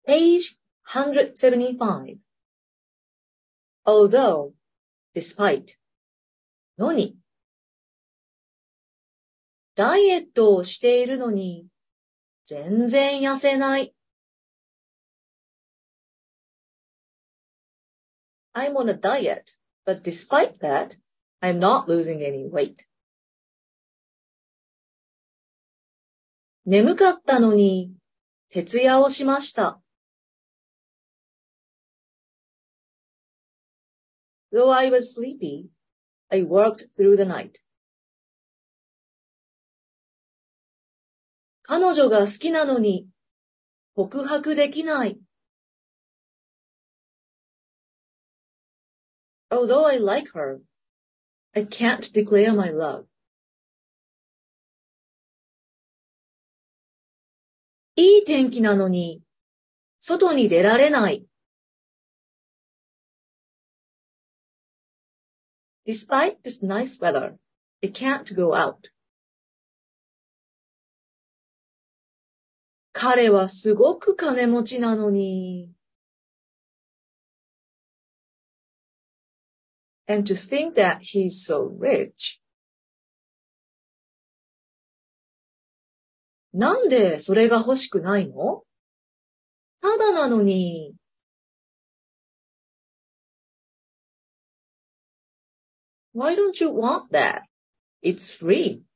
Page 175. Although, despite. のに。ダイエットをしているのに、全然痩せない。I'm on a diet, but despite that, I'm not losing any weight. 眠かったのに、徹夜をしました。Though I was sleepy, I worked through the night. 彼女が好きなのに、告白できない。Although I like her, I can't declare my love. いい天気なのに、外に出られない。Despite this nice weather, I can't go out. 彼はすごく金持ちなのに。And to think that he's so rich. なんでそれが欲しくないの？ただなのに。Why don't you want that? It's free.